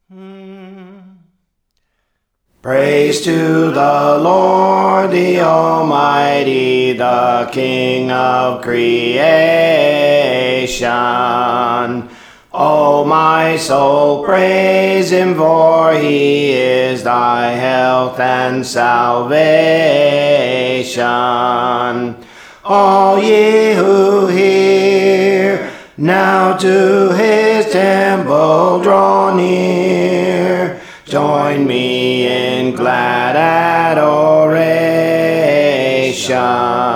Praise to the Lord, the Almighty, the King of creation. O my soul, praise him, for he is thy health and salvation. All ye who hear, now to his temple draw near. Join me in glad adoration.